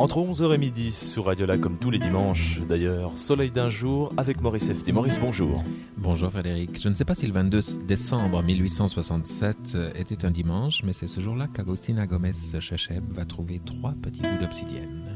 Entre 11h et midi sur Radio Lac comme tous les dimanches. D'ailleurs, soleil d'un jour avec Maurice Efti. Maurice, bonjour. Bonjour Frédéric. Je ne sais pas si le 22 décembre 1867 était un dimanche, mais c'est ce jour-là qu'Agustina Gomez Shesheb va trouver 3 petits bouts d'obsidienne.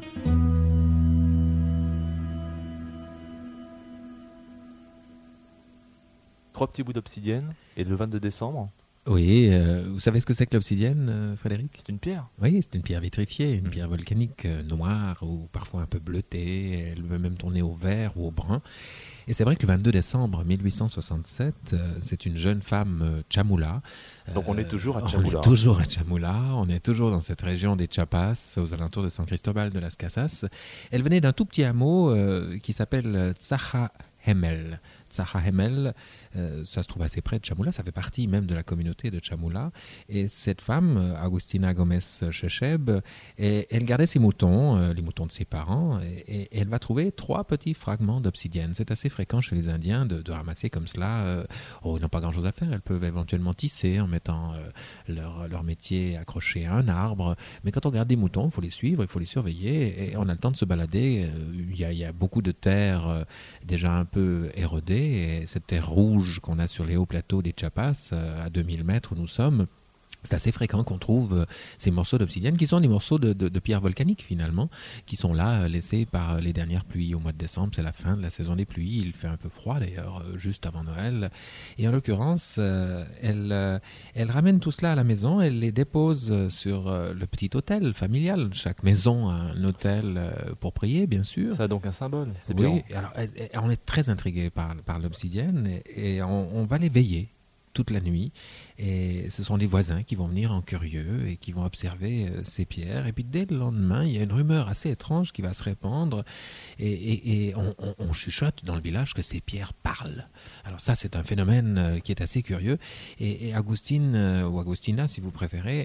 Trois petits bouts d'obsidienne et le 22 décembre. Oui, vous savez ce que c'est que l'obsidienne, Frédéric ? C'est une pierre. Oui, c'est une pierre vitrifiée, une pierre volcanique noire ou parfois un peu bleutée. Elle peut même tourner au vert ou au brun. Et c'est vrai que le 22 décembre 1867, c'est une jeune femme Chamula. Donc on est toujours à Chamula. On est toujours à Chamula, on est toujours dans cette région des Chiapas, aux alentours de San Cristobal de las Casas. Elle venait d'un tout petit hameau qui s'appelle Tzahahemel. Tzahahemel, ça se trouve assez près de Chamula, ça fait partie même de la communauté de Chamula. Et cette femme, Agustina Gomez Shesheb, elle gardait ses moutons, les moutons de ses parents, et elle va trouver 3 petits fragments d'obsidienne. C'est assez fréquent chez les Indiens de ramasser comme cela. Ils n'ont pas grand-chose à faire, elles peuvent éventuellement tisser en mettant leur métier accroché à un arbre. Mais quand on garde des moutons, il faut les suivre, il faut les surveiller, et on a le temps de se balader. Il y a beaucoup de terre déjà un peu érodée, et cette terre rouge qu'on a sur les hauts plateaux des Chiapas, à 2000 mètres où nous sommes, c'est assez fréquent qu'on trouve ces morceaux d'obsidienne qui sont des morceaux de pierre volcanique finalement, qui sont là laissés par les dernières pluies au mois de décembre. C'est la fin de la saison des pluies, il fait un peu froid d'ailleurs, juste avant Noël. Et en l'occurrence, elle ramène tout cela à la maison, elle les dépose sur le petit autel familial. Chaque maison a un autel pour prier, bien sûr. Ça a donc un symbole, c'est oui, bien. alors on est très intrigué par l'obsidienne et on va les veiller toute la nuit, et ce sont les voisins qui vont venir en curieux et qui vont observer ces pierres. Et puis dès le lendemain, il y a une rumeur assez étrange qui va se répandre, et on chuchote dans le village que ces pierres parlent. Alors ça, c'est un phénomène qui est assez curieux, et Agustine, ou Agustina si vous préférez,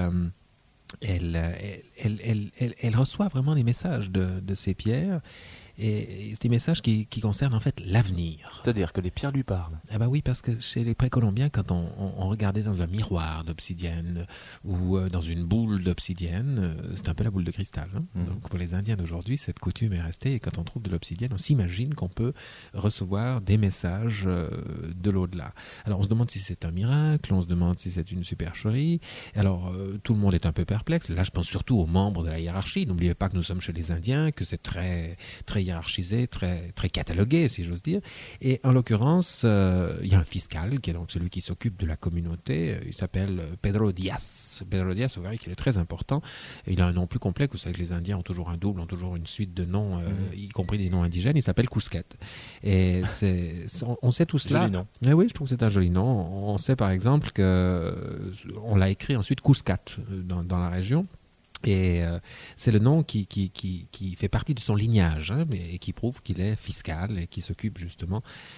elle reçoit vraiment des messages de ces pierres, et c'est des messages qui concernent en fait l'avenir. C'est-à-dire que les pierres lui parlent. Ah bah oui, parce que chez les précolombiens, quand on regardait dans un miroir d'obsidienne ou dans une boule d'obsidienne, c'est un peu la boule de cristal. Hein. Donc pour les Indiens d'aujourd'hui, cette coutume est restée, et quand on trouve de l'obsidienne, on s'imagine qu'on peut recevoir des messages de l'au-delà. Alors on se demande si c'est un miracle, on se demande si c'est une supercherie. Alors tout le monde est un peu perplexe. Là, je pense surtout aux membres de la hiérarchie. N'oubliez pas que nous sommes chez les Indiens, que c'est très hiérarchisé, très catalogué, si j'ose dire. Et en l'occurrence, il y a un fiscal qui est donc celui qui s'occupe de la communauté. Il s'appelle Pedro Diaz. Pedro Diaz, vous verrez qu'il est très important. Il a un nom plus complexe. Vous savez que les Indiens ont toujours un double, ont toujours une suite de noms, y compris des noms indigènes. Il s'appelle Cusquet. Et on sait tout cela. Joli nom. Mais oui, je trouve que c'est un joli nom. On sait par exemple qu'on l'a écrit ensuite Cuscat dans la région. Et c'est le nom qui fait partie de son lignage, hein, et qui prouve qu'il est fiscal et qui s'occupe justement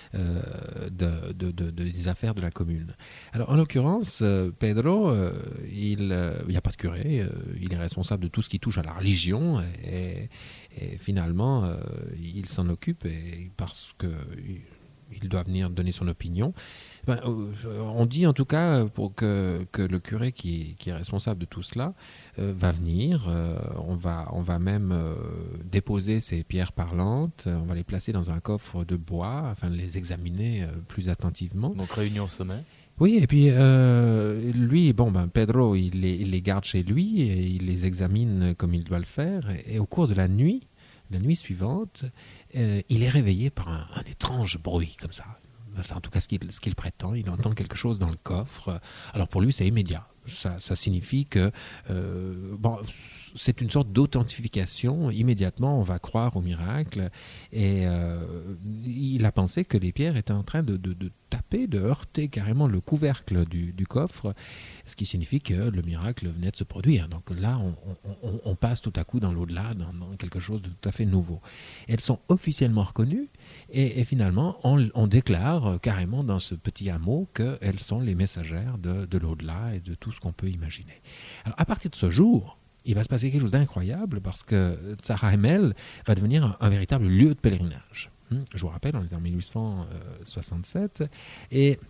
des affaires de la commune. Alors en l'occurrence, Pedro, il n'y a pas de curé, il est responsable de tout ce qui touche à la religion, et finalement il s'en occupe, et parce qu'il doit venir donner son opinion. On dit en tout cas pour que le curé qui est responsable de tout cela va venir. On va même déposer ces pierres parlantes, on va les placer dans un coffre de bois afin de les examiner plus attentivement. Donc réunion au sommet. Oui, et puis lui, Pedro, il les garde chez lui et il les examine comme il doit le faire. Et au cours de la nuit suivante, il est réveillé par un étrange bruit comme ça. C'est en tout cas ce qu'il prétend. Il entend quelque chose dans le coffre. Alors pour lui, c'est immédiat. Ça signifie que c'est une sorte d'authentification. Immédiatement, on va croire au miracle. Et il a pensé que les pierres étaient en train de taper, de heurter carrément le couvercle du coffre, ce qui signifie que le miracle venait de se produire. Donc là, on passe tout à coup dans l'au-delà, dans quelque chose de tout à fait nouveau. Elles sont officiellement reconnues, et finalement, on déclare carrément dans ce petit hameau qu'elles sont les messagères de l'au-delà et de tout ce qu'on peut imaginer. Alors à partir de ce jour, il va se passer quelque chose d'incroyable, parce que Tzahahemel va devenir un véritable lieu de pèlerinage. Je vous rappelle, on est en 1867, et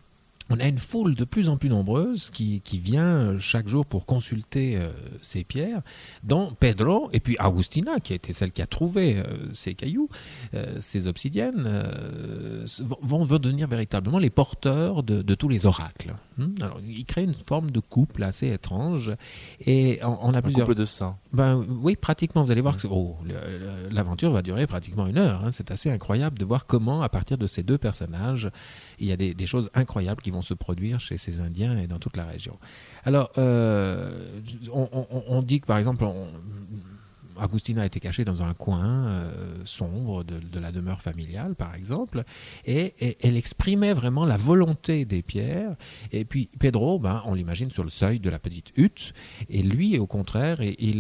on a une foule de plus en plus nombreuse qui vient chaque jour pour consulter ces pierres, dont Pedro et puis Agustina, qui a été celle qui a trouvé ces cailloux, ces obsidiennes, vont devenir véritablement les porteurs de tous les oracles. Alors, ils créent une forme de couple assez étrange. Et on a plusieurs... couple de saints. Oui, pratiquement. Vous allez voir que l'aventure va durer pratiquement 1 heure. C'est assez incroyable de voir comment, à partir de ces 2 personnages, il y a des choses incroyables qui vont se produire chez ces Indiens et dans toute la région. Alors, on dit que, par exemple, Agustina a été cachée dans un coin sombre de la demeure familiale, par exemple, et elle exprimait vraiment la volonté des pierres. Et puis Pedro, on l'imagine sur le seuil de la petite hutte, et lui, au contraire, il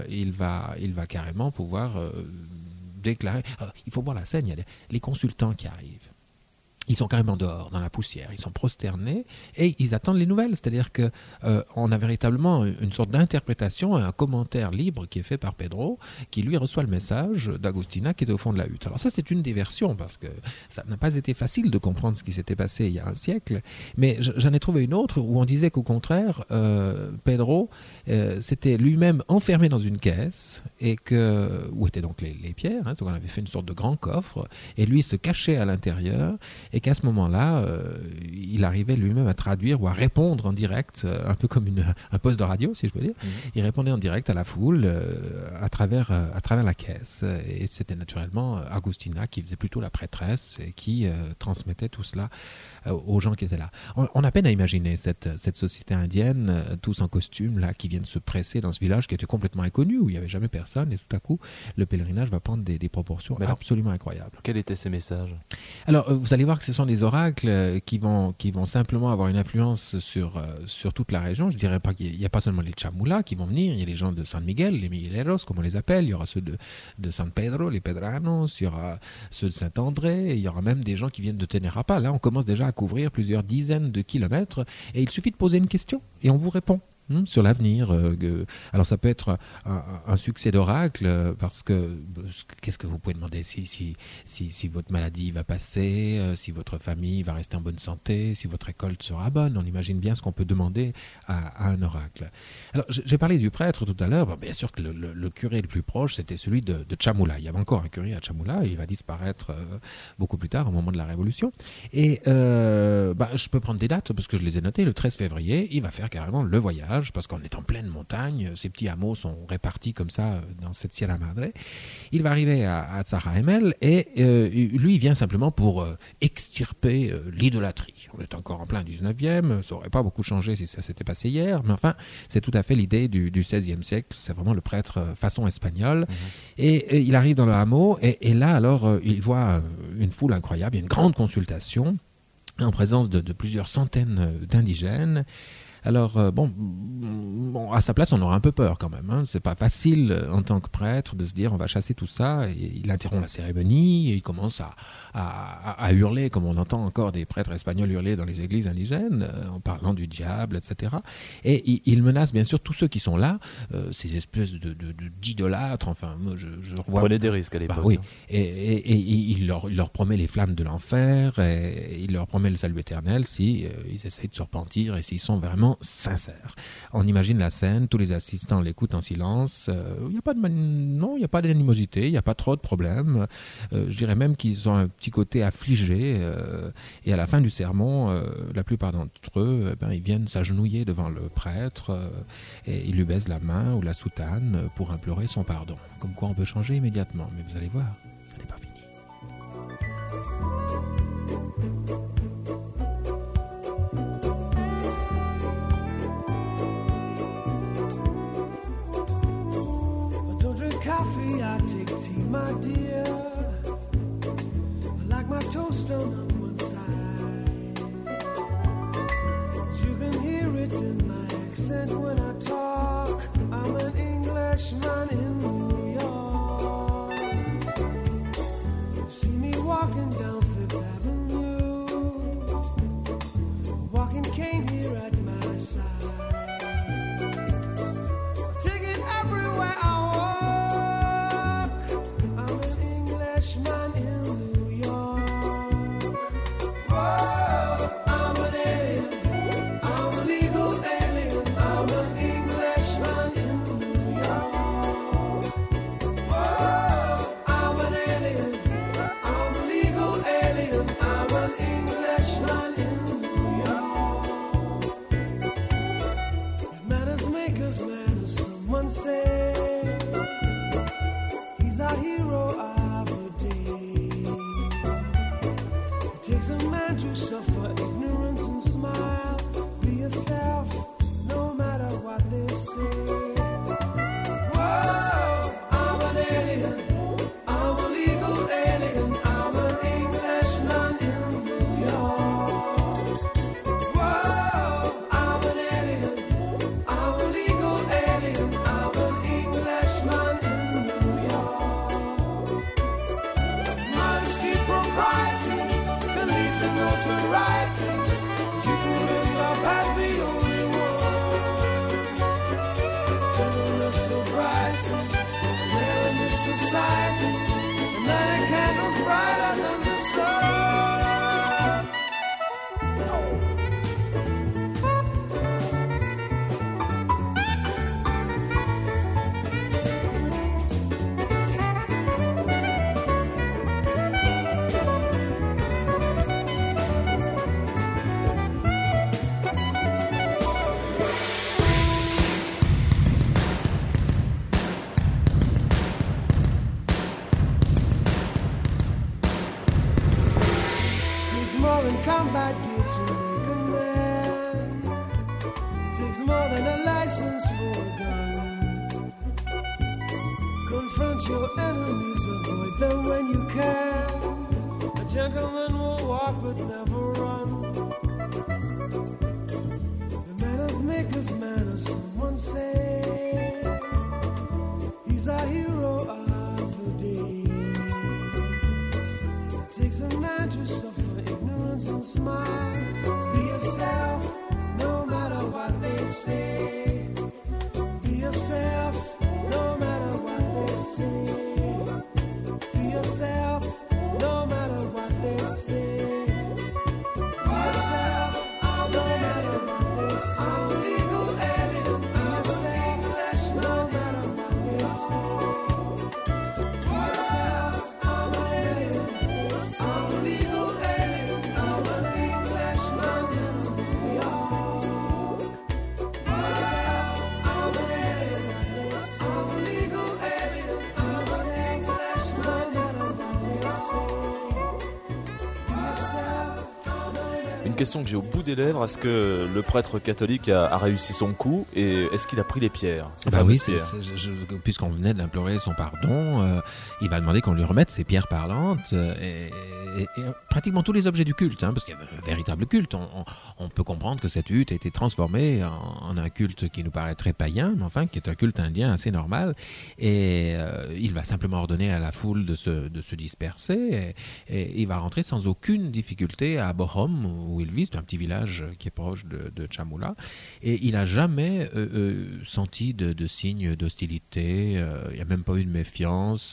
va carrément pouvoir déclarer... Alors, il faut voir la scène, il y a les consultants qui arrivent. Ils sont carrément dehors, dans la poussière. Ils sont prosternés et ils attendent les nouvelles. C'est-à-dire qu'on a véritablement une sorte d'interprétation, un commentaire libre qui est fait par Pedro, qui lui reçoit le message d'Agustina qui est au fond de la hutte. Alors ça, c'est une des versions, parce que ça n'a pas été facile de comprendre ce qui s'était passé il y a un siècle. Mais j'en ai trouvé une autre où on disait qu'au contraire, Pedro s'était lui-même enfermé dans une caisse, où étaient donc les pierres. Donc on avait fait une sorte de grand coffre, et lui se cachait à l'intérieur, et qu'à ce moment-là, il arrivait lui-même à traduire ou à répondre en direct, un peu comme un poste de radio, si je peux dire. Il répondait en direct à la foule à travers la caisse. Et c'était naturellement Agustina qui faisait plutôt la prêtresse et qui transmettait tout cela aux gens qui étaient là. On a peine à imaginer cette société indienne, tous en costume, là, qui viennent se presser dans ce village qui était complètement inconnu, où il n'y avait jamais personne, et tout à coup, le pèlerinage va prendre des proportions absolument incroyables. Quels étaient ces messages? Alors, vous allez voir que ce sont des oracles qui vont simplement avoir une influence sur toute la région. Je dirais pas qu'il n'y a pas seulement les Chamula qui vont venir, il y a les gens de San Miguel, les Migueleros, comme on les appelle, il y aura ceux de San Pedro, les Pedranos, il y aura ceux de Saint-André, il y aura même des gens qui viennent de Tenerapa. Là, on commence déjà à couvrir plusieurs dizaines de kilomètres, et il suffit de poser une question, et on vous répond. Sur l'avenir. Alors ça peut être un succès d'oracle, parce que qu'est-ce que vous pouvez demander si votre maladie va passer, si votre famille va rester en bonne santé, si votre récolte sera bonne. On imagine bien ce qu'on peut demander à un oracle. Alors j'ai parlé du prêtre tout à l'heure. Bien sûr que le curé le plus proche, c'était celui de Chamula. Il y avait encore un curé à Chamula, il va disparaître beaucoup plus tard, au moment de la Révolution. Et je peux prendre des dates parce que je les ai notées. Le 13 février, il va faire carrément le voyage, parce qu'on est en pleine montagne, ces petits hameaux sont répartis comme ça dans cette Sierra Madre. Il va arriver à Tzara Hemel, et lui, il vient simplement pour extirper l'idolâtrie. On est encore en plein 19e, ça n'aurait pas beaucoup changé si ça s'était passé hier, mais enfin, c'est tout à fait l'idée du XVIe siècle, c'est vraiment le prêtre façon espagnole. Et il arrive dans le hameau, et là, alors, il voit une foule incroyable, il y a une grande consultation en présence de plusieurs centaines d'indigènes. Alors, à sa place, on aura un peu peur quand même. C'est pas facile en tant que prêtre de se dire on va chasser tout ça. Et il interrompt la cérémonie et il commence à hurler, comme on entend encore des prêtres espagnols hurler dans les églises indigènes, en parlant du diable, etc. Et il menace bien sûr tous ceux qui sont là, ces espèces d'idolâtres. Enfin, moi, je revois... Prenez des risques à l'époque. Oui. Et il leur promet les flammes de l'enfer, et il leur promet le salut éternel si ils essayent de se repentir et s'ils sont vraiment sincère. On imagine la scène, tous les assistants l'écoutent en silence. Il n'y a pas d'animosité, il n'y a pas trop de problèmes. Je dirais même qu'ils ont un petit côté affligé. Et à la fin du sermon, la plupart d'entre eux, ils viennent s'agenouiller devant le prêtre et ils lui baisent la main ou la soutane pour implorer son pardon. Comme quoi on peut changer immédiatement. Mais vous allez voir, ça n'est pas fini. I take tea, my dear. I like my toast on one side. You can hear it in my accent when I talk. I'm an Englishman in New York. You see me walking down Fifth Avenue, walking cane here at my side. Take it everywhere I man in New York. Whoa, I'm an alien. man to suffer ignorance and smile. Be yourself, no matter what they say. Whoa, I'm an alien. I'm a legal alien. I'm an Englishman in New York. Whoa, I'm an alien. I'm a legal alien. I'm an Englishman in New York. Modesty, propriety, can lead to notoriety. You couldn't love as the only one. Gentleness, sobriety, rare in this society. And light a candles brighter than the sun. Takes more than combat gear to make a man. Takes more than a license for a gun. Confront your enemies, avoid them when you can. A gentleman will walk but never run. The manners make of manners, someone say. He's our hero of the day. Takes a man to suffer ignorance and smile. Be yourself, no matter what they say. Be yourself, no matter what they say. Be yourself, no matter what they say. Be yourself, no matter what they say. I'm a legal alien. Be yourself, no matter what they say. Be yourself, I'm an alien. I'm a legal alien. I'm an Englishman in New York. Be yourself, I'm an alien. I'm a legal alien. I'm an Englishman, no matter what they say. Be yourself, I'm an alien. Une question que j'ai au bout des lèvres, est-ce que le prêtre catholique a réussi son coup et est-ce qu'il a pris les pierres, ces Bah oui, fameuses pierres puisqu'on venait d'implorer son pardon, il va demander qu'on lui remette ses pierres parlantes et pratiquement tous les objets du culte, parce qu'il y avait un véritable culte. On peut comprendre que cette hutte a été transformée en un culte qui nous paraît très païen, mais enfin qui est un culte indien assez normal. Et il va simplement ordonner à la foule de se disperser et il va rentrer sans aucune difficulté à Bohom, où il vit. C'est un petit village qui est proche de Chamula. Et il n'a jamais senti de signes d'hostilité. Il n'y a même pas eu de méfiance.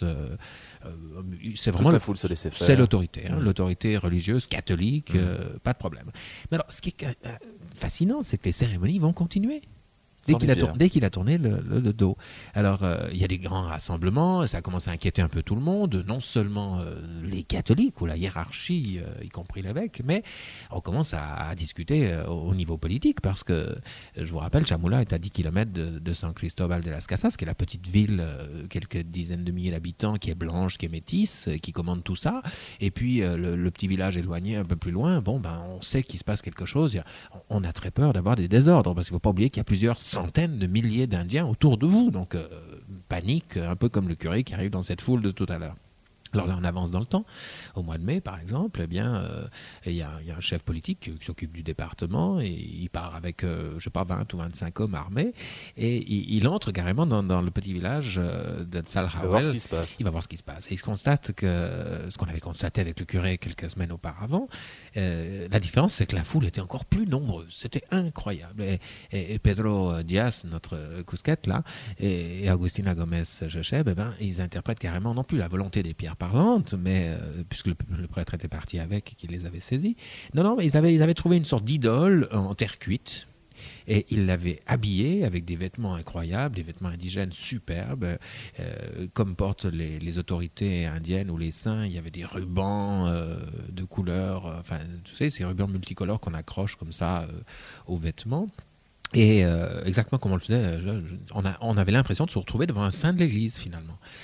C'est vraiment Toute la foule se laissait faire. C'est l'autorité, l'autorité religieuse catholique, pas de problème. Mais alors, ce qui est fascinant, c'est que les cérémonies vont continuer. Dès qu'il a tourné le dos. Alors, il y a des grands rassemblements, ça a commencé à inquiéter un peu tout le monde, non seulement les catholiques ou la hiérarchie, y compris l'évêque, mais on commence à discuter au niveau politique, parce que, je vous rappelle, Chamula est à 10 km de San Cristobal de las Casas, qui est la petite ville, quelques dizaines de milliers d'habitants, qui est blanche, qui est métisse, qui commande tout ça, et puis le petit village éloigné un peu plus loin, on sait qu'il se passe quelque chose, on a très peur d'avoir des désordres, parce qu'il ne faut pas oublier qu'il y a plusieurs centaines de milliers d'Indiens autour de vous, donc panique, un peu comme le curé qui arrive dans cette foule de tout à l'heure. Alors là, on avance dans le temps. Au mois de mai, par exemple, il y a un chef politique qui s'occupe du département et il part avec, 20 ou 25 hommes armés et il entre carrément dans le petit village de Tzalhawel. Il va voir ce qui se passe. Il va voir ce qui se passe. Et il se constate que ce qu'on avait constaté avec le curé quelques semaines auparavant, la différence, c'est que la foule était encore plus nombreuse. C'était incroyable. Et Pedro Diaz, notre cousquette, là, et Agustina Gomez Jecheb, ils interprètent carrément non plus la volonté des pierres parlantes, mais puisque le prêtre était parti avec et qu'il les avait saisis. Non, mais ils avaient trouvé une sorte d'idole en terre cuite. Et ils l'avaient habillée avec des vêtements incroyables, des vêtements indigènes superbes, comme portent les autorités indiennes ou les saints. Il y avait des rubans de couleurs, tu sais, ces rubans multicolores qu'on accroche comme ça aux vêtements. Et exactement comme on le faisait, on avait l'impression de se retrouver devant un saint de l'église finalement.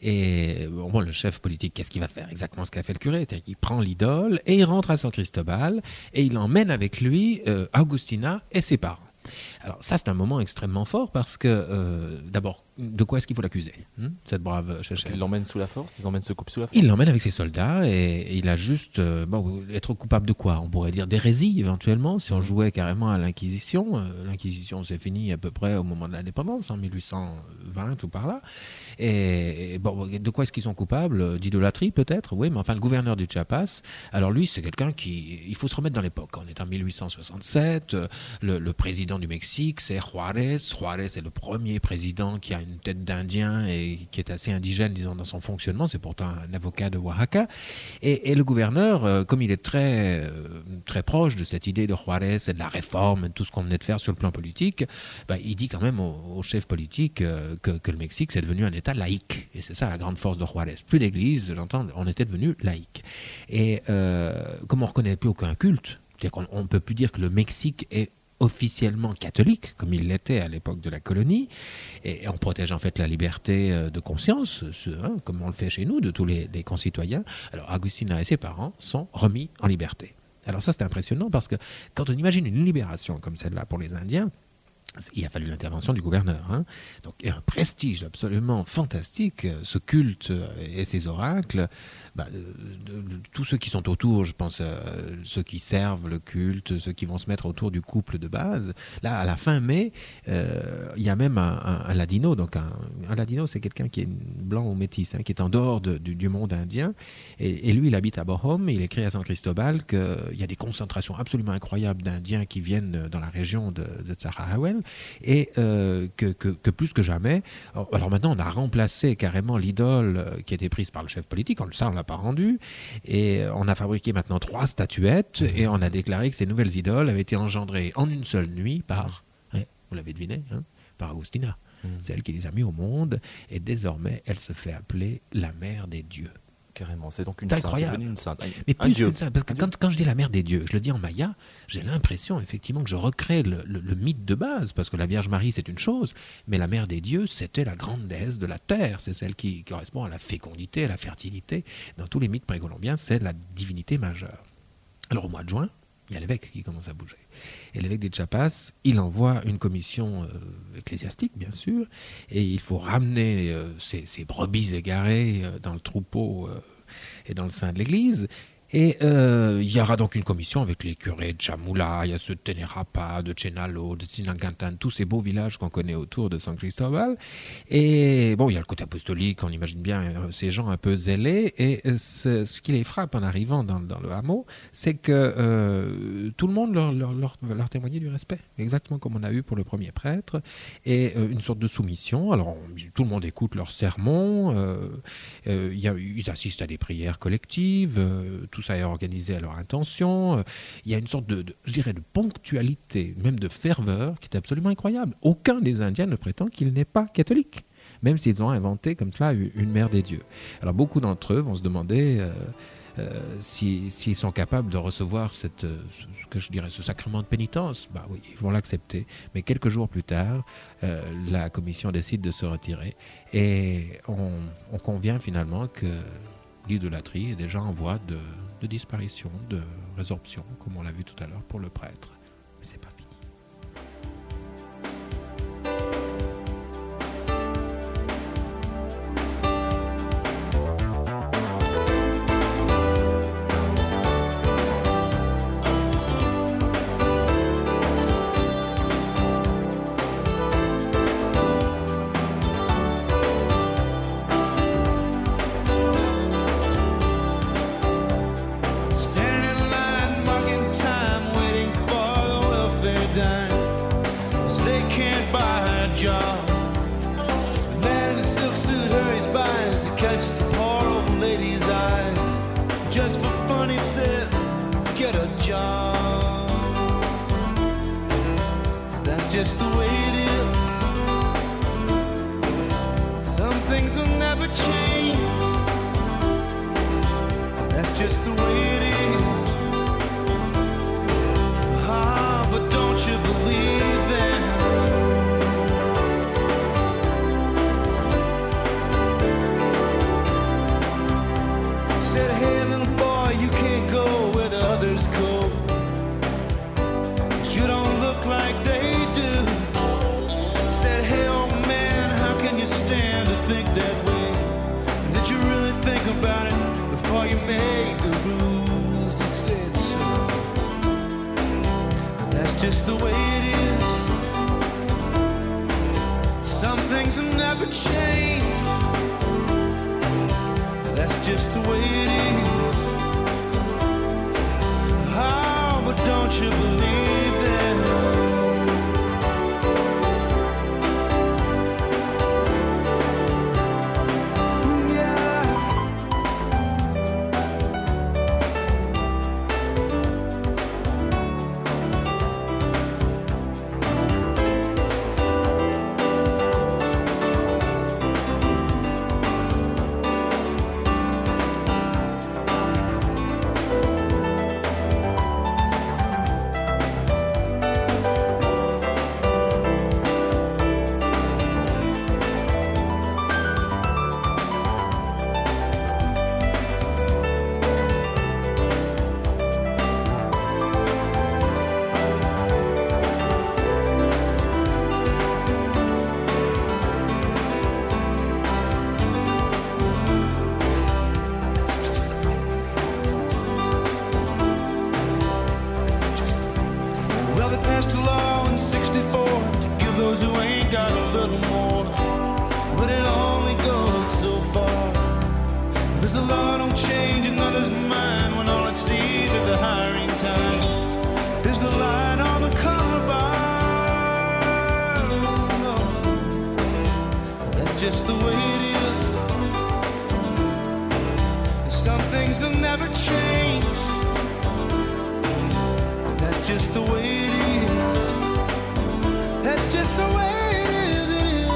Et bon, le chef politique, qu'est-ce qu'il va faire? Exactement ce qu'a fait le curé, c'est-à-dire qu'il prend l'idole et il rentre à San Cristobal et il emmène avec lui Agustina et ses parents. Alors ça, c'est un moment extrêmement fort parce que, d'abord, de quoi est-ce qu'il faut l'accuser, cette brave chachette? Ils l'emmènent sous la force, ils emmènent ce couple sous la force. Il l'emmène avec ses soldats et il a juste être coupable de quoi? On pourrait dire d'hérésie éventuellement, si on jouait carrément à l'Inquisition. L'Inquisition s'est finie à peu près au moment de l'indépendance, en 1820 ou par là. Et bon, de quoi est-ce qu'ils sont coupables? D'idolâtrie peut-être, oui, mais enfin le gouverneur du Chiapas, alors lui c'est quelqu'un qui, il faut se remettre dans l'époque. On est en 1867, le président du Mexique c'est Juárez. Juárez est le premier président qui a une tête d'Indien et qui est assez indigène, disons, dans son fonctionnement. C'est pourtant un avocat de Oaxaca. Et le gouverneur, comme il est très proche de cette idée de Juárez et de la réforme, de tout ce qu'on venait de faire sur le plan politique, il dit quand même au chef politique que le Mexique c'est devenu un État laïque. Et c'est ça la grande force de Juárez. Plus l'Église, j'entends, on était devenu laïque. Et comme on ne reconnaît plus aucun culte, c'est-à-dire qu'on ne peut plus dire que le Mexique est officiellement catholique, comme il l'était à l'époque de la colonie, et on protège en fait la liberté de conscience, comme on le fait chez nous, de tous les concitoyens. Alors Agustina et ses parents sont remis en liberté. Alors ça c'est impressionnant parce que quand on imagine une libération comme celle-là pour les Indiens, il a fallu l'intervention du gouverneur. Donc il y a un prestige absolument fantastique, ce culte et ces oracles. Tous ceux qui sont autour, je pense, ceux qui servent le culte, ceux qui vont se mettre autour du couple de base. Là, à la fin mai, il y a même un ladino. Donc un ladino, c'est quelqu'un qui est blanc ou métis, qui est en dehors du monde indien. Et lui, il habite à Bohom. Il écrit à San Cristobal qu'il y a des concentrations absolument incroyables d'Indiens qui viennent dans la région de Tzarahuel. Et que plus que jamais, alors maintenant on a remplacé carrément l'idole qui était prise par le chef politique, ça on l'a pas rendu, et on a fabriqué maintenant 3 statuettes et on a déclaré que ces nouvelles idoles avaient été engendrées en une seule nuit par, vous l'avez deviné, par Agustina. C'est elle qui les a mis au monde et désormais elle se fait appeler la mère des dieux. Carrément, c'est donc une sainte, c'est devenu une sainte. Mais un plus dieu. qu'une sainte, parce que quand je dis la mère des dieux, je le dis en maya, j'ai l'impression effectivement que je recrée le mythe de base, parce que la Vierge Marie c'est une chose, mais la mère des dieux c'était la grande déesse de la terre, c'est celle qui correspond à la fécondité, à la fertilité. Dans tous les mythes précolombiens, c'est la divinité majeure. Alors au mois de juin, il y a l'évêque qui commence à bouger. Et l'évêque des Chiapas, il envoie une commission ecclésiastique, bien sûr, et il faut ramener ces brebis égarées dans le troupeau et dans le sein de l'église. Et il y aura donc une commission avec les curés de Chamula, il y a ceux de Tenerapa, de Chenalo, de Sinangantan, tous ces beaux villages qu'on connaît autour de San Cristobal. Et bon, il y a le côté apostolique, on imagine bien ces gens un peu zélés. Et ce qui les frappe en arrivant dans le hameau, c'est que tout le monde leur témoignait du respect, exactement comme on a eu pour le premier prêtre, et une sorte de soumission. Alors tout le monde écoute leurs sermons, ils assistent à des prières collectives, tout ça est organisé à leur intention. Il y a une sorte je dirais, de ponctualité, même de ferveur, qui est absolument incroyable. Aucun des Indiens ne prétend qu'il n'est pas catholique, même s'ils ont inventé comme cela une mère des dieux. Alors beaucoup d'entre eux vont se demander s'ils sont capables de recevoir ce sacrement de pénitence. Oui, ils vont l'accepter. Mais quelques jours plus tard, la commission décide de se retirer et on convient finalement que l'idolâtrie est déjà en voie de disparition, de résorption, comme on l'a vu tout à l'heure pour le prêtre. Mais c'est pas fini. Just the way it is. Some things will never change. That's just the way it is. But don't you believe that? Said, hey little boy, you can't go where the others go, 'cause you don't look like they do. Said, hey old man, how can you stand to think that way? Did you really think about it before you made the rules? He said, son, that's just the way it is. Some things have never changed. That's just the way it is. Oh, but don't you believe that? Well, they passed a law in '64 to give those who ain't got a little more, but it only goes so far, because the law don't change another's mind when all it sees at the hiring time is the line on the color bar. No, that's just the way it is. Some things will never change. That's just the way it is. That's just the way it is.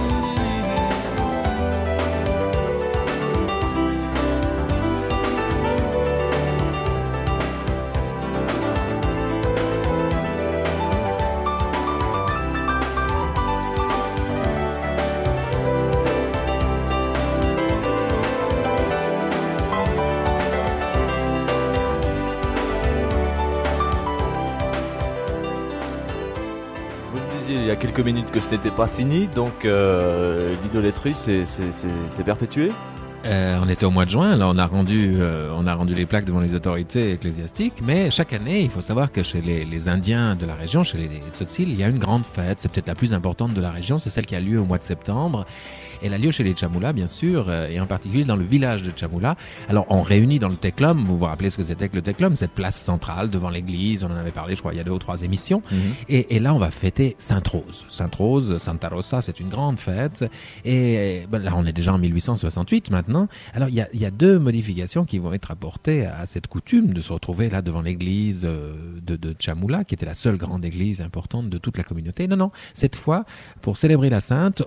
Il y a quelques minutes que ce n'était pas fini, donc l'idolâtrie c'est perpétué. On était au mois de juin, là on a rendu les plaques devant les autorités ecclésiastiques, mais chaque année, il faut savoir que chez les Indiens de la région, chez les Tzotzil, il y a une grande fête, c'est peut-être la plus importante de la région, c'est celle qui a lieu au mois de septembre. Elle a lieu chez les Chamoulas, bien sûr, et en particulier dans le village de Chamoula. Alors, on réunit dans le Teklum, vous vous rappelez ce que c'était que le Teklum, cette place centrale devant l'église, on en avait parlé, je crois, il y a 2 ou 3 émissions. Et là, on va fêter Sainte-Rose. Sainte-Rose, Santa Rosa, c'est une grande fête. Et là, on est déjà en 1868 maintenant. Alors, il y a 2 modifications qui vont être apportées à cette coutume de se retrouver là devant l'église de Chamoula, qui était la seule grande église importante de toute la communauté. Non, cette fois, pour célébrer la Sainte,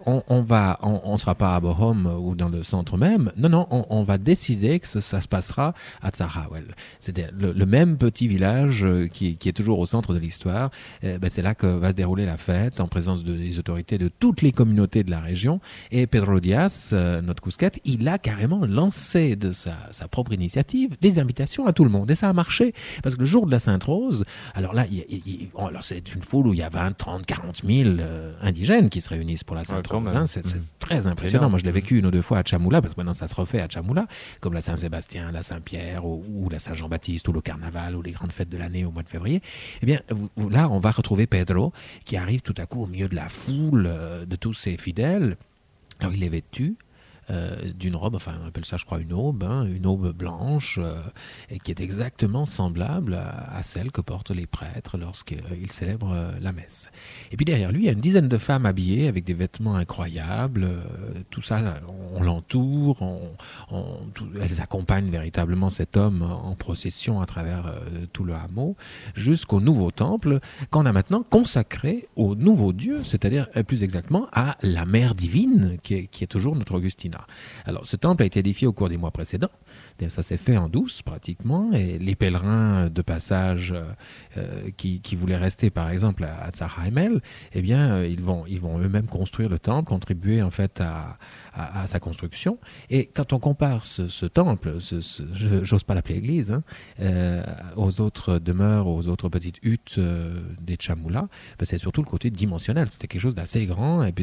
on sera pas à Bohom ou dans le centre même. Non, on va décider que ça se passera à Tzahawel. C'était le même petit village qui est toujours au centre de l'histoire. C'est là que va se dérouler la fête en présence des autorités de toutes les communautés de la région. Et Pedro Diaz, notre cousquette, il a carrément lancé de sa propre initiative des invitations à tout le monde. Et ça a marché. Parce que le jour de la Sainte-Rose, alors là, alors c'est une foule où il y a 20, 30, 40 000 indigènes qui se réunissent pour la Sainte-Rose. C'est très impressionnant. Moi, je l'ai vécu 1 ou 2 fois à Chamoula, parce que maintenant, ça se refait à Chamoula, comme la Saint-Sébastien, la Saint-Pierre, ou la Saint-Jean-Baptiste, ou le Carnaval, ou les grandes fêtes de l'année au mois de février. Eh bien, là, on va retrouver Pedro, qui arrive tout à coup au milieu de la foule de tous ses fidèles. Alors, il est vêtu d'une robe, enfin on appelle ça je crois une aube blanche, et qui est exactement semblable à celle que portent les prêtres lorsqu'ils célèbrent la messe. Et puis derrière lui, il y a une dizaine de femmes habillées avec des vêtements incroyables, tout ça, on l'entoure, elles accompagnent véritablement cet homme en procession à travers tout le hameau, jusqu'au nouveau temple, qu'on a maintenant consacré au nouveau Dieu, c'est-à-dire plus exactement à la Mère divine, qui est toujours notre Augustina. Chamula. Alors, ce temple a été édifié au cours des mois précédents. Ça s'est fait en douce, pratiquement, et les pèlerins de passage qui voulaient rester, par exemple, à Tzara Hemel, eh bien, ils vont eux-mêmes construire le temple, contribuer, en fait, à sa construction. Et quand on compare ce temple, j'ose pas l'appeler église, aux autres demeures, aux autres petites huttes des Chamula, ben c'est surtout le côté dimensionnel. C'était quelque chose d'assez grand, et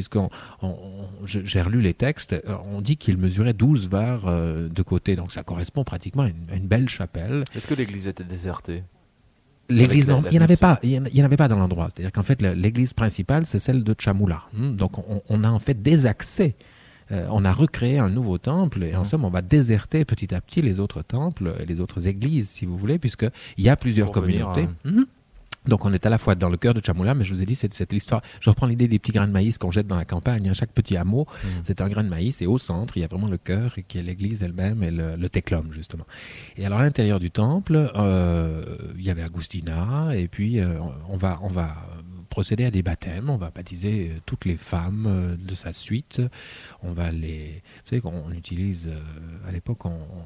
j'ai relu les textes, on dit qu'il mesurait 12 var de côté, donc ça correspond pratiquement à une belle chapelle. Est-ce que l'église était désertée? L'église, non, il n'y en avait pas dans l'endroit. C'est-à-dire qu'en fait, l'église principale, c'est celle de Chamula. Donc, on a en fait des accès. On a recréé un nouveau temple et en somme, on va déserter petit à petit les autres temples et les autres églises, si vous voulez, puisqu'il y a plusieurs communautés. Donc on est à la fois dans le cœur de Chamula, mais je vous ai dit, c'est l'histoire. Je reprends l'idée des petits grains de maïs qu'on jette dans la campagne. Chaque petit hameau, c'est un grain de maïs, et au centre, il y a vraiment le cœur, qui est l'église elle-même et le teklum, justement. Et alors à l'intérieur du temple, il y avait Agustina, et puis on va procéder à des baptêmes, on va baptiser toutes les femmes de sa suite, on va les... Vous savez qu'on utilise, à l'époque,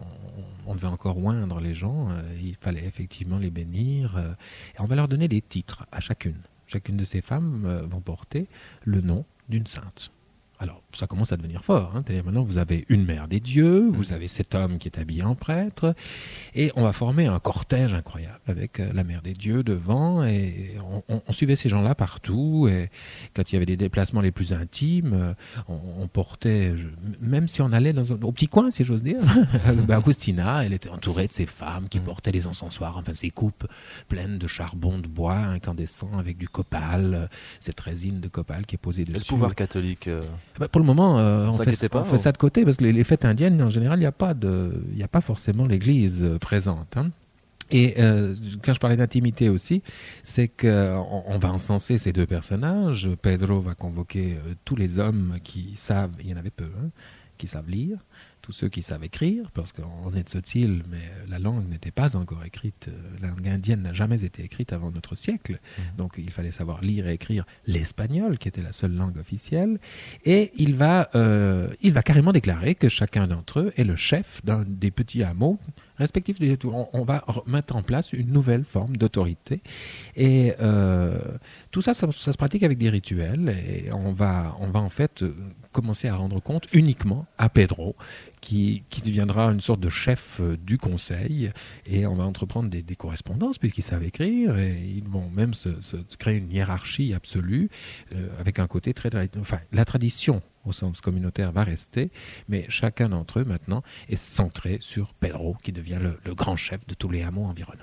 on devait encore oindre les gens, il fallait effectivement les bénir, et on va leur donner des titres à chacune. Chacune de ces femmes vont porter le nom d'une sainte. Alors, ça commence à devenir fort. C'est-à-dire maintenant, vous avez une mère des dieux, vous avez cet homme qui est habillé en prêtre, et on va former un cortège incroyable avec la mère des dieux devant, et on suivait ces gens-là partout, et quand il y avait des déplacements les plus intimes, on portait, même si on allait au petit coin, si j'ose dire, Agustina, elle était entourée de ces femmes qui portaient des encensoirs, enfin ces coupes pleines de charbon de bois incandescent avec du copal, cette résine de copal qui est posée dessus. Et le pouvoir catholique pour le moment, on fait ça de côté, parce que les fêtes indiennes, en général, il n'y a pas forcément l'église présente. Et quand je parlais d'intimité aussi, c'est qu'on va encenser ces deux personnages. Pedro va convoquer tous les hommes qui savent, il y en avait peu, qui savent lire, tous ceux qui savent écrire, parce qu'on est de Sotil, mais la langue n'était pas encore écrite. La langue indienne n'a jamais été écrite avant notre siècle. Donc il fallait savoir lire et écrire l'espagnol, qui était la seule langue officielle. Et il va carrément déclarer que chacun d'entre eux est le chef d'un des petits hameaux respectifs. On va mettre en place une nouvelle forme d'autorité. Et tout ça se pratique avec des rituels. Et on va en fait commencer à rendre compte uniquement à Pedro, qui deviendra une sorte de chef du conseil, et on va entreprendre des correspondances puisqu'ils savent écrire, et ils vont même se créer une hiérarchie absolue avec un côté très... Enfin, la tradition au sens communautaire va rester, mais chacun d'entre eux maintenant est centré sur Pedro, qui devient le grand chef de tous les hameaux environnants.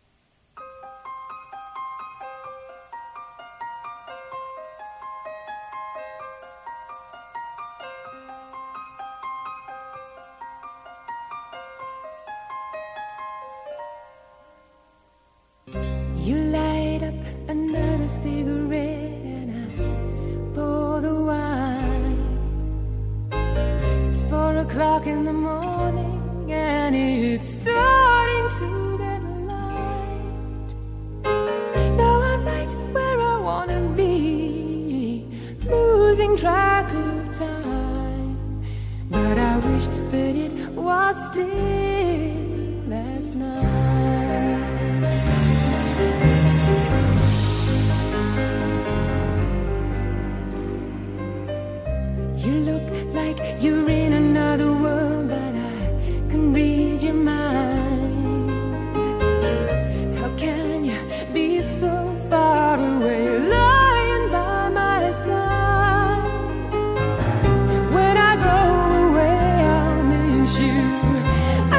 You light up another cigarette and I pour the wine. It's 4 o'clock in the morning and it's starting to get light. Now I'm right where I wanna be, losing track of time. But I wish that it was still last night. You look like you're in another world, but I can read your mind. How can you be so far away, lying by my side? When I go away, I'll miss you.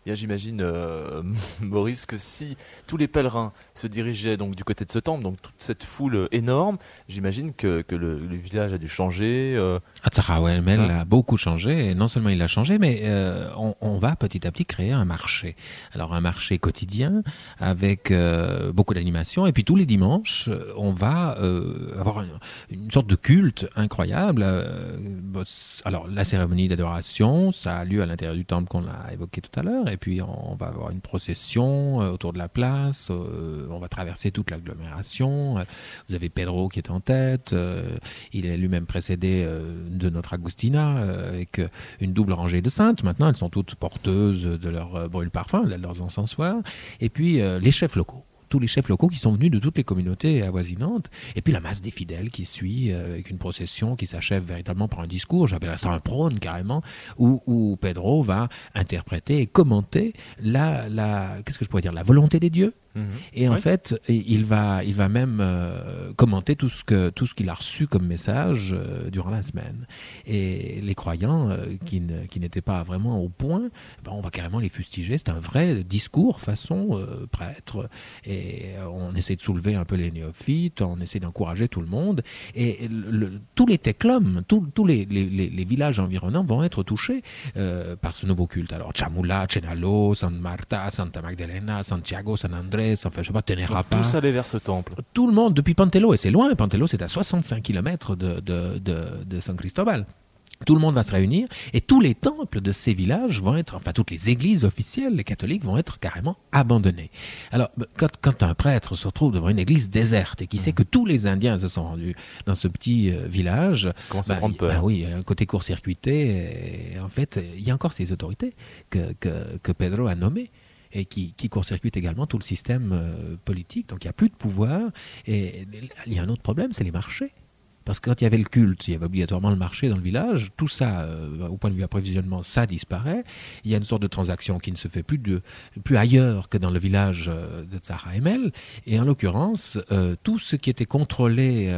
Il y a, j'imagine, Maurice, que si tous les pèlerins se dirigeaient donc du côté de ce temple, donc toute cette foule énorme, j'imagine que le village a dû changer. Tzara Hemel a beaucoup changé, et non seulement il a changé, mais on va petit à petit créer un marché. Alors un marché quotidien avec beaucoup d'animation, et puis tous les dimanches, on va avoir une sorte de culte incroyable. Alors la cérémonie d'adoration, ça a lieu à l'intérieur du temple qu'on a évoqué tout à l'heure, et puis on va avoir une procession autour de la place, on va traverser toute l'agglomération. Vous avez Pedro qui est en tête, il est lui-même précédé de notre Agustina, avec une double rangée de saintes. Maintenant, elles sont toutes porteuses de leur brûle-parfum, de leurs encensoirs, et puis les chefs locaux. Tous les chefs locaux qui sont venus de toutes les communautés avoisinantes, et puis la masse des fidèles qui suit avec une procession qui s'achève véritablement par un discours, j'appelle ça un prône carrément, où Pedro va interpréter et commenter qu'est-ce que je pourrais dire, la volonté des dieux. Et en fait, il va même commenter tout ce qu'il a reçu comme message durant la semaine. Et les croyants qui n'étaient pas vraiment au point, on va carrément les fustiger. C'est un vrai discours façon prêtre. Et on essaie de soulever un peu les néophytes, on essaie d'encourager tout le monde. Et tous les teklom, tous les villages environnants vont être touchés par ce nouveau culte. Alors Chamula, Chenalo, Santa Marta, Santa Magdalena, Santiago, San Andrés, enfin je sais pas, Tenerapa. Tous allaient vers ce temple. Tout le monde, depuis Pantelo, et c'est loin, Pantelo c'est à 65 km de San Cristobal. Tout le monde va se réunir, et tous les temples de ces villages vont être, enfin toutes les églises officielles, les catholiques, vont être carrément abandonnées. Alors, quand un prêtre se retrouve devant une église déserte, et qui sait que tous les Indiens se sont rendus dans ce petit village, commence à prendre peur. Oui, un côté court-circuité, et en fait, il y a encore ces autorités que Pedro a nommées, et qui court-circuite également tout le système politique. Donc il n'y a plus de pouvoir. Et il y a un autre problème, c'est les marchés. Parce que quand il y avait le culte, il y avait obligatoirement le marché dans le village, tout ça, au point de vue approvisionnement, ça disparaît. Il y a une sorte de transaction qui ne se fait plus ailleurs que dans le village de Tzara Hemel. Et en l'occurrence, tout ce qui était contrôlé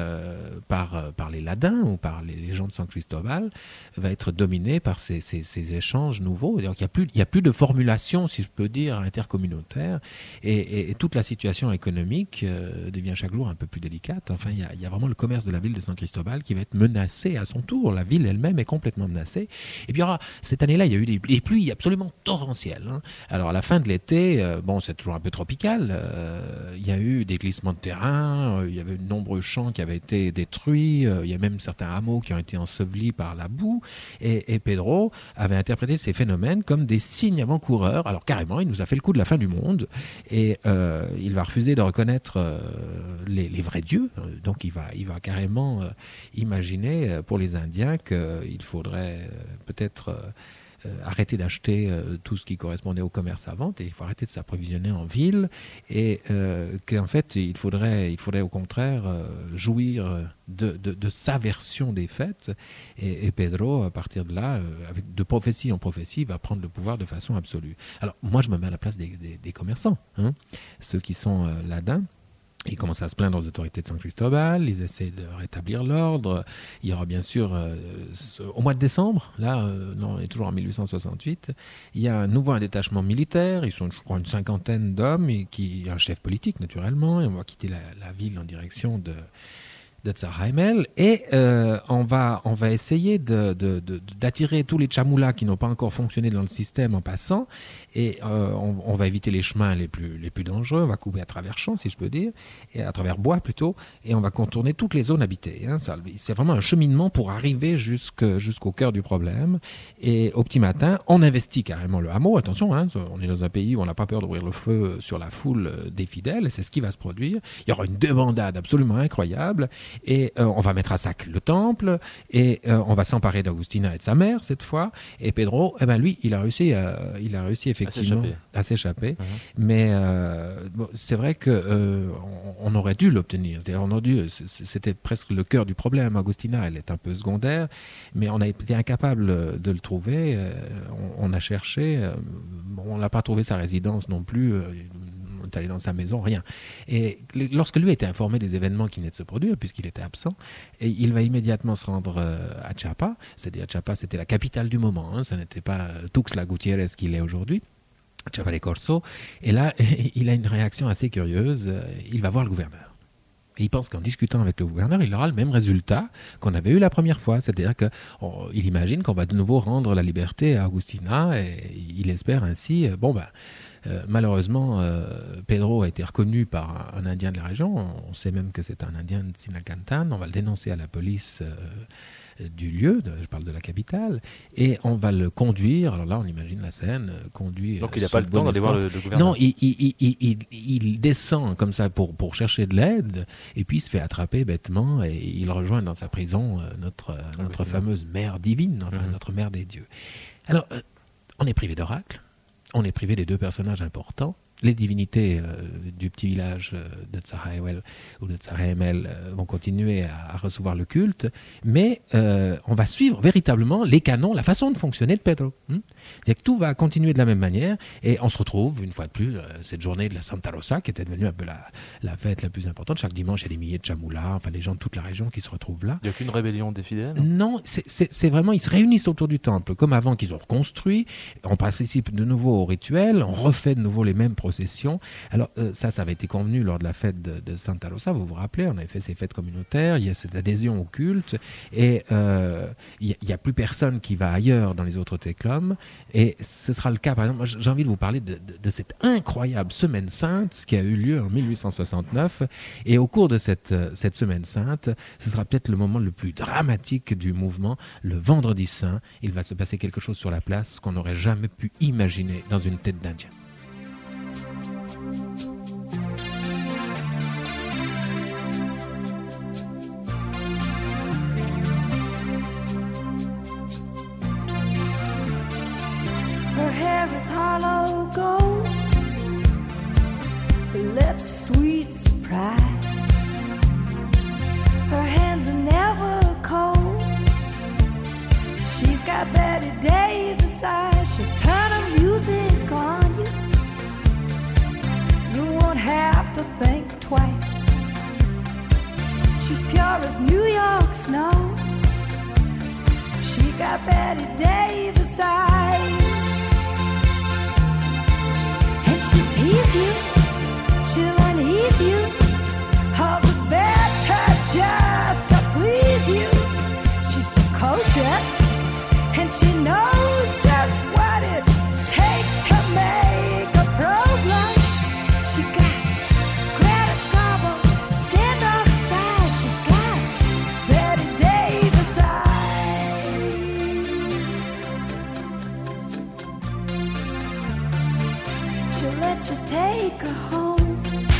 par les ladins ou par les gens de San Cristobal va être dominé par ces échanges nouveaux. Donc il n'y a plus de formulation, si je peux dire, intercommunautaire. Et toute la situation économique devient chaque jour un peu plus délicate. Enfin, il y a vraiment le commerce de la ville de San Cristobal qui va être menacé à son tour. La ville elle-même est complètement menacée. Et puis cette année-là, il y a eu des pluies absolument torrentielles. Alors à la fin de l'été, c'est toujours un peu tropical, il y a eu des glissements de terrain, il y avait de nombreux champs qui avaient été détruits, il y a même certains hameaux qui ont été ensevelis par la boue, et Pedro avait interprété ces phénomènes comme des signes avant-coureurs. Alors carrément, il nous a fait le coup de la fin du monde, et il va refuser de reconnaître les vrais dieux, donc il va carrément imaginer pour les Indiens qu'il faudrait peut-être arrêter d'acheter tout ce qui correspondait au commerce à vente, et il faut arrêter de s'approvisionner en ville, et qu'en fait il faudrait au contraire jouir de sa version des fêtes, et Pedro à partir de là, de prophétie en prophétie, va prendre le pouvoir de façon absolue. Alors moi je me mets à la place des commerçants, ceux qui sont ladins. Ils commencent à se plaindre aux autorités de San Cristobal, ils essaient de rétablir l'ordre. Il y aura bien sûr, au mois de décembre, là, on est toujours en 1868, il y a à nouveau un détachement militaire, ils sont je crois une cinquantaine d'hommes, et un chef politique naturellement, et on va quitter la ville en direction de Tzara Hemel, et on va essayer d'attirer tous les chamoulas qui n'ont pas encore fonctionné dans le système en passant, et on va éviter les chemins les plus dangereux, on va couper à travers champs, si je peux dire, et à travers bois plutôt, et on va contourner toutes les zones habitées. C'est vraiment un cheminement pour arriver jusqu'au cœur du problème. Et au petit matin, on investit carrément le hameau. Attention, on est dans un pays où on n'a pas peur d'ouvrir le feu sur la foule des fidèles, et c'est ce qui va se produire. Il y aura une débandade absolument incroyable, et on va mettre à sac le temple, et on va s'emparer d'Agustina et de sa mère cette fois. Et Pedro, lui, il a réussi effectivement à s'échapper. Mais c'est vrai que on aurait dû l'obtenir. C'était presque le cœur du problème. Agustina, elle est un peu secondaire, mais on a été incapable de le trouver. On a cherché, on n'a pas trouvé sa résidence non plus. On est allé dans sa maison, rien. Et lorsque lui a été informé des événements qui venaient de se produire, puisqu'il était absent, et il va immédiatement se rendre à Chiapa. C'est-à-dire Chiapa, c'était la capitale du moment. Ça n'était pas Tuxtla Gutiérrez qu'il est aujourd'hui. Chavale Corso. Et là, il a une réaction assez curieuse. Il va voir le gouverneur. Et il pense qu'en discutant avec le gouverneur, il aura le même résultat qu'on avait eu la première fois. C'est-à-dire qu'il imagine qu'on va de nouveau rendre la liberté à Agustina et il espère ainsi... malheureusement, Pedro a été reconnu par un Indien de la région. On sait même que c'est un Indien de Sinacantan. On va le dénoncer à la police du lieu, je parle de la capitale, et on va le conduire. Alors là, on imagine la scène, conduit. Donc il n'a pas le temps d'aller voir le gouverneur. Non, il descend comme ça pour chercher de l'aide, et puis il se fait attraper bêtement, et il rejoint dans sa prison notre fameuse mère divine, enfin, notre mère des dieux. Alors, on est privé d'oracle. On est privé des deux personnages importants. Les divinités du petit village de Tzahahemel ou de Tzahahemel vont continuer à recevoir le culte, mais on va suivre véritablement les canons, la façon de fonctionner de Pedro. C'est-à-dire que tout va continuer de la même manière, et on se retrouve, une fois de plus, cette journée de la Santa Rosa, qui était devenue un peu la fête la plus importante. Chaque dimanche, il y a des milliers de chamoulas, enfin les gens de toute la région qui se retrouvent là. Il n'y a qu'une rébellion des fidèles? Non, c'est vraiment, ils se réunissent autour du temple, comme avant qu'ils ont reconstruit, on participe de nouveau au rituel, on refait de nouveau les mêmes processions. Alors ça avait été convenu lors de la fête de Santa Rosa, vous vous rappelez, on avait fait ces fêtes communautaires, il y a cette adhésion au culte, et il n'y a plus personne qui va ailleurs dans les autres téclums, et ce sera le cas, par exemple, moi, j'ai envie de vous parler de cette incroyable semaine sainte qui a eu lieu en 1869, et au cours de cette semaine sainte, ce sera peut-être le moment le plus dramatique du mouvement, le vendredi saint. Il va se passer quelque chose sur la place qu'on n'aurait jamais pu imaginer dans une tête d'Indien. Her hair is hollow gold, her lips sweet surprise. Her hands are never cold. She's got Betty Davis eyes. She'll turn her music on you. You won't have to think twice. She's pure as New York snow. She got Betty Davis eyes. She'll tease you, she'll unease you, all the better just to please you. She's precocious, and she knows just what it takes to make a pro blush. She got Greta Garbo, standoff style. She's got Betty Davis eyes. She'll let you take her home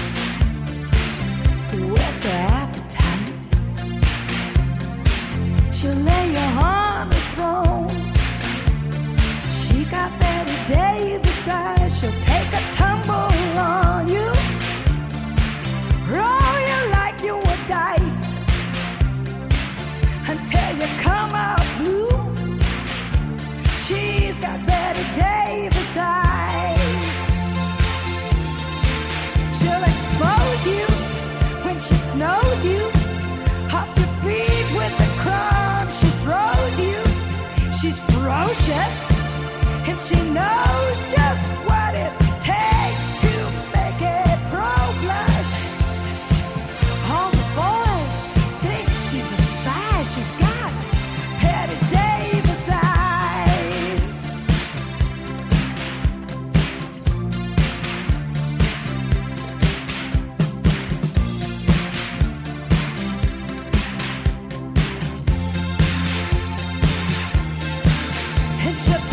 with her appetite. She'll lay you on the throne. She got Betty Davis eyes. She'll take a tumble on you, roll you like you were dice, until you come out blue. She's got Betty Davis eyes. She'll expose you when she snows you, off your feet with the crumbs she throws you. She's ferocious, and she knows just what it takes to make it pro blush. All the boys think she's a spy. She's got Betty Davis eyes. And she'll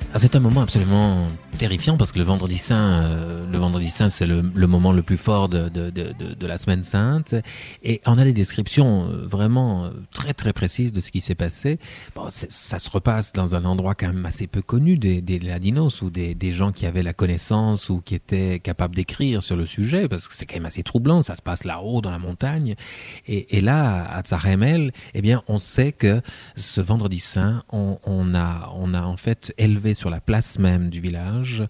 Ah, c'est un moment absolument terrifiant parce que le vendredi saint, c'est le moment le plus fort de la semaine sainte, et on a des descriptions vraiment très très précises de ce qui s'est passé. Bon, ça se repasse dans un endroit quand même assez peu connu des ladinos ou des gens qui avaient la connaissance ou qui étaient capables d'écrire sur le sujet, parce que c'est quand même assez troublant. Ça se passe là-haut dans la montagne, et là à Tzahemel, eh bien on sait que ce vendredi saint, on a en fait élevé sur la place même du village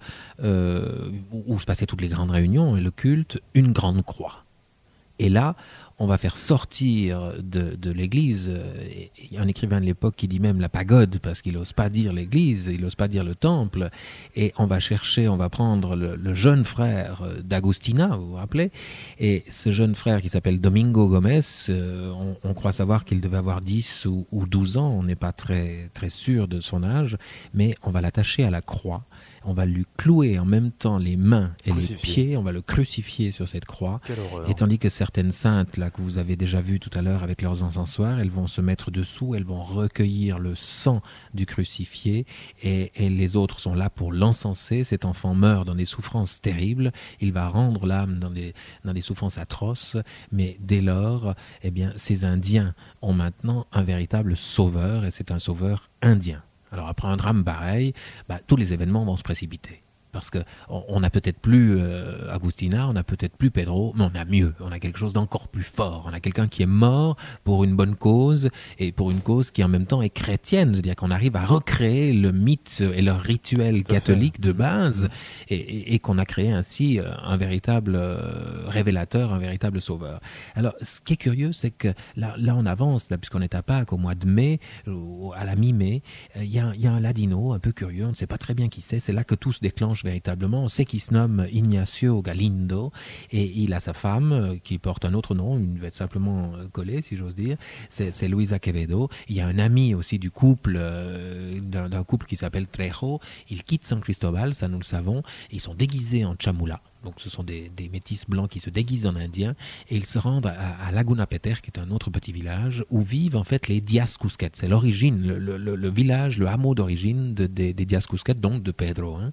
où se passaient toutes les grandes réunions et le culte, une grande croix. Et là, on va faire sortir de l'église, il y a un écrivain de l'époque qui dit même la pagode, parce qu'il n'ose pas dire l'église, il n'ose pas dire le temple, et on va prendre le jeune frère d'Agustina, vous vous rappelez, et ce jeune frère qui s'appelle Domingo Gomez, on croit savoir qu'il devait avoir 10 ou 12 ans, on n'est pas très, très sûr de son âge, mais on va l'attacher à la croix, on va lui clouer en même temps les mains et les pieds, on va le crucifier sur cette croix. Quelle horreur. Et tandis que certaines saintes, là, que vous avez déjà vues tout à l'heure avec leurs encensoirs, elles vont se mettre dessous, elles vont recueillir le sang du crucifié, et les autres sont là pour l'encenser. Cet enfant meurt dans des souffrances terribles, il va rendre l'âme dans des souffrances atroces, mais dès lors, eh bien, ces Indiens ont maintenant un véritable sauveur, et c'est un sauveur indien. Alors après un drame pareil, tous les événements vont se précipiter. Parce que on n'a peut-être plus Agustina, on n'a peut-être plus Pedro, mais on a mieux, on a quelque chose d'encore plus fort. On a quelqu'un qui est mort pour une bonne cause, et pour une cause qui en même temps est chrétienne. C'est-à-dire qu'on arrive à recréer le mythe et le rituel catholique de base, et qu'on a créé ainsi un véritable révélateur, un véritable sauveur. Alors, ce qui est curieux, c'est que là on avance, là, puisqu'on est à Pâques, au mois de mai, à la mi-mai, il y a un ladino un peu curieux, on ne sait pas très bien qui c'est là que tout se déclenche véritablement. On sait qu'il se nomme Ignacio Galindo, et il a sa femme qui porte un autre nom, il va être simplement collé, si j'ose dire, c'est Luisa Quevedo. Il y a un ami aussi du couple, d'un couple qui s'appelle Trejo. Ils quittent San Cristobal, ça nous le savons, ils sont déguisés en chamula. Donc ce sont des métis blancs qui se déguisent en indiens, et ils se rendent à Laguna Peter, qui est un autre petit village où vivent en fait les Diaz Cusquet. C'est l'origine, le village, le hameau d'origine des Diaz Cusquet, donc de Pedro. Hein.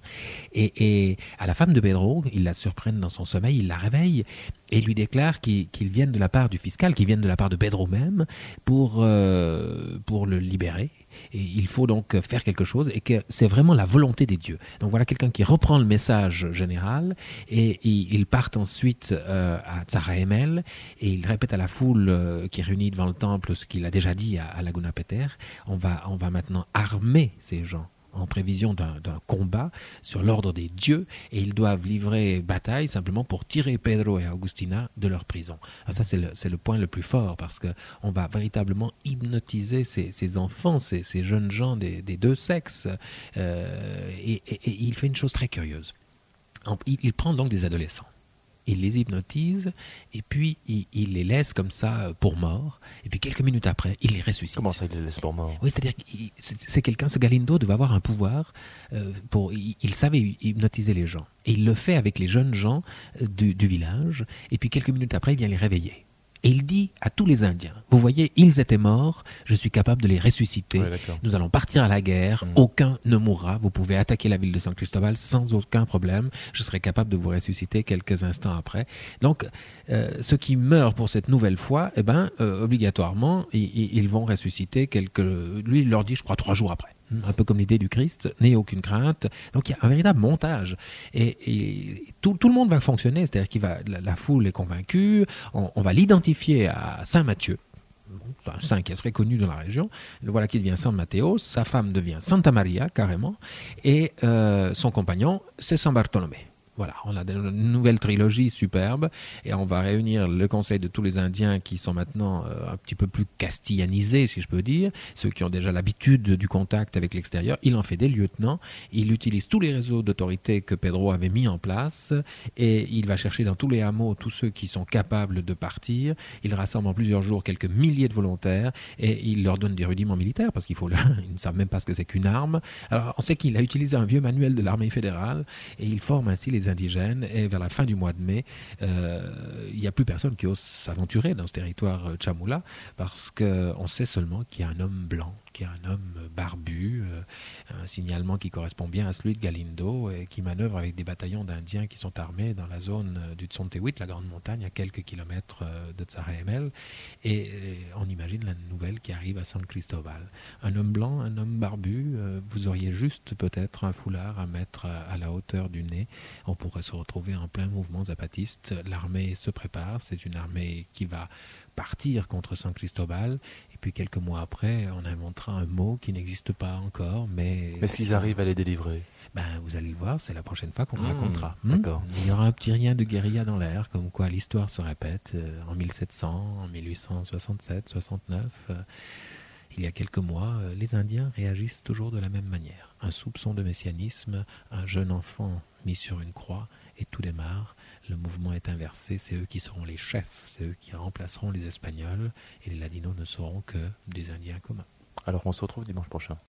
Et à la femme de Pedro, ils la surprennent dans son sommeil, ils la réveillent et lui déclarent qu'ils viennent de la part du fiscal, qu'ils viennent de la part de Pedro même, pour le libérer. Et il faut donc faire quelque chose, et que c'est vraiment la volonté des dieux. Donc voilà quelqu'un qui reprend le message général, et ils partent ensuite à Tzahemel, et il répète à la foule qui est réunie devant le temple ce qu'il a déjà dit à Laguna Peter. On va maintenant armer ces gens en prévision d'un combat sur l'ordre des dieux, et ils doivent livrer bataille simplement pour tirer Pedro et Agustina de leur prison. Alors ça, c'est le point le plus fort, parce que on va véritablement hypnotiser ces enfants, ces jeunes gens des deux sexes, et il fait une chose très curieuse. Il prend donc des adolescents, il les hypnotise, et puis il les laisse comme ça pour morts, et puis quelques minutes après, il les ressuscite. Comment ça, il les laisse pour morts? Oui, c'est-à-dire que c'est quelqu'un, ce Galindo devait avoir un pouvoir, il savait hypnotiser les gens, et il le fait avec les jeunes gens du village, et puis quelques minutes après, il vient les réveiller. Et il dit à tous les Indiens, vous voyez, ils étaient morts, je suis capable de les ressusciter, nous allons partir à la guerre, aucun ne mourra, vous pouvez attaquer la ville de San Cristobal sans aucun problème, je serai capable de vous ressusciter quelques instants après. Donc, ceux qui meurent pour cette nouvelle foi, obligatoirement, ils vont ressusciter lui, il leur dit, je crois, 3 jours après. Un peu comme l'idée du Christ, n'ayez aucune crainte. Donc il y a un véritable montage, et tout le monde va fonctionner, c'est-à-dire la foule est convaincue, on va l'identifier à Saint Matthieu, un saint qui est très connu dans la région. Voilà qui devient San Matteo, sa femme devient Santa Maria carrément, et son compagnon c'est San Bartolomé. Voilà, on a une nouvelle trilogie superbe, et on va réunir le conseil de tous les Indiens qui sont maintenant un petit peu plus castillanisés, si je peux dire, ceux qui ont déjà l'habitude du contact avec l'extérieur. Il en fait des lieutenants, il utilise tous les réseaux d'autorité que Pedro avait mis en place, et il va chercher dans tous les hameaux tous ceux qui sont capables de partir. Il rassemble en plusieurs jours quelques milliers de volontaires, et il leur donne des rudiments militaires, parce ils ne savent même pas ce que c'est qu'une arme. Alors on sait qu'il a utilisé un vieux manuel de l'armée fédérale, et il forme ainsi les indigènes, et vers la fin du mois de mai, il n'y a plus personne qui ose s'aventurer dans ce territoire chamula, parce qu'on sait seulement qu'il y a un homme blanc, qu'il y a un homme barbu, signalement qui correspond bien à celui de Galindo et qui manœuvre avec des bataillons d'Indiens qui sont armés dans la zone du Tzontehuitl, la grande montagne, à quelques kilomètres de Tzara Hemel. Et on imagine la nouvelle qui arrive à San Cristobal. Un homme blanc, un homme barbu, vous auriez juste peut-être un foulard à mettre à la hauteur du nez. On pourrait se retrouver en plein mouvement zapatiste. L'armée se prépare, c'est une armée qui va partir contre San Cristobal, et puis quelques mois après, on inventera un mot qui n'existe pas encore, mais... Est-ce qu'ils arrivent à les délivrer? Ben, vous allez le voir, c'est la prochaine fois qu'on le racontera. D'accord. Il y aura un petit rien de guérilla dans l'air, comme quoi l'histoire se répète en 1700, en 1867, 69. Il y a quelques mois, les Indiens réagissent toujours de la même manière. Un soupçon de messianisme, un jeune enfant mis sur une croix, et tout démarre. Le mouvement est inversé, c'est eux qui seront les chefs, c'est eux qui remplaceront les Espagnols, et les Ladinos ne seront que des Indiens communs. Alors on se retrouve dimanche prochain.